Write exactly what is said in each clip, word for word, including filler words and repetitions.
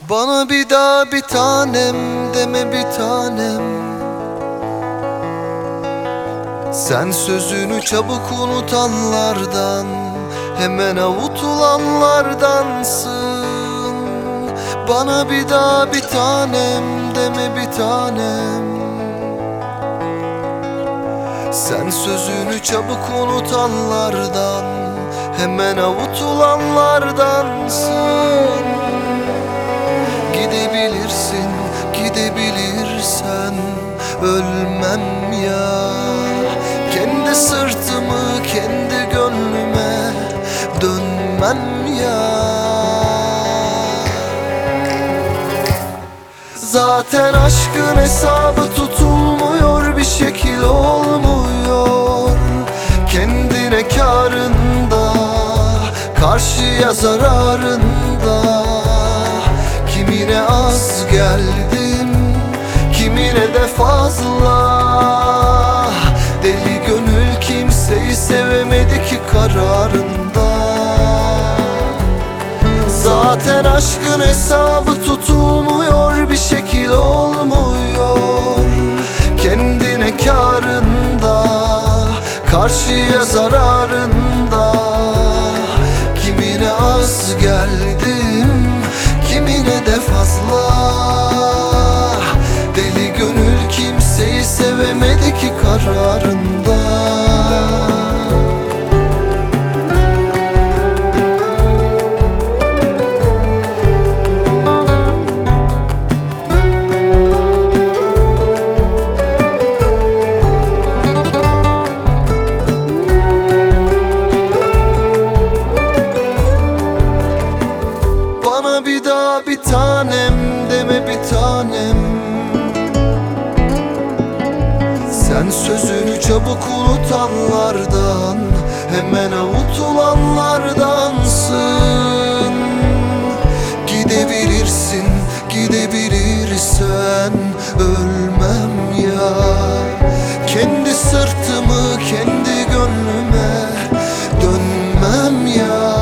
Bana bir daha bir tanem deme bir tanem. Sen sözünü çabuk unutanlardan, hemen avutulanlardansın. Bana bir daha bir tanem deme bir tanem. Sen sözünü çabuk unutanlardan, hemen avutulanlardansın. Gidebilirsin, gidebilirsen ölmem ya. Kendi sırtımı kendi gönlüme dönmem ya. Zaten aşkın hesabı tutulmuyor, bir şekil olmuyor. Kendine kârında, karşıya zararında. Kimine az geldim, kimine de fazla. Deli gönül kimseyi sevemedi ki kararında. Zaten aşkın hesabı tutulmuyor, bir şekil olmuyor. Kendine kârında, karşıya zararında. Kimine az geldim, kimine de fazla. Deli gönül kimseyi sevemedi ki kararında. Bana bir daha bir tanem deme bir tanem. Sen sözünü çabuk unutanlardan, hemen avutulanlardansın. Gidebilirsin, gidebilirsen ölmem ya. Kendi sırtımı kendi gönlüme dönmem ya.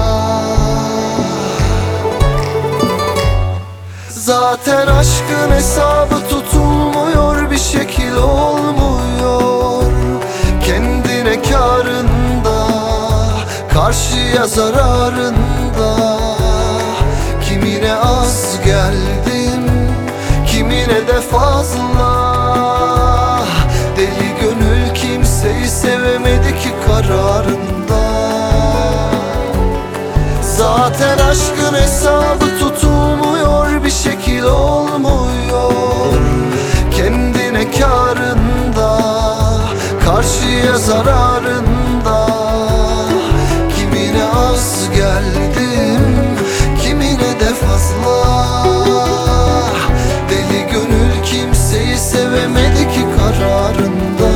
Zaten aşkın hesabı tutulmuyor, bir şekil olmuyor. Kendine kârında, karşıya zararında. Kimine az geldim, kimine de fazla. Deli gönül kimseyi sevemedi ki kararında. Zaten aşkın hesabı tutulmuyor, bir şekil olmuyor. Kendine kârında, karşıya zararında. Kimine az geldim, kimine de fazla. Deli gönül kimseyi sevemedi ki kararında.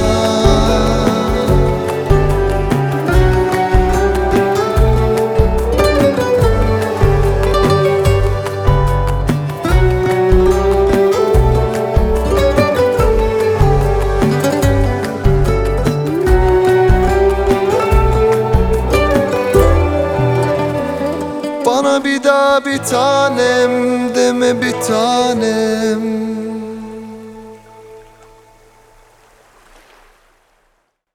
Bana bir daha bir tanem deme bir tanem.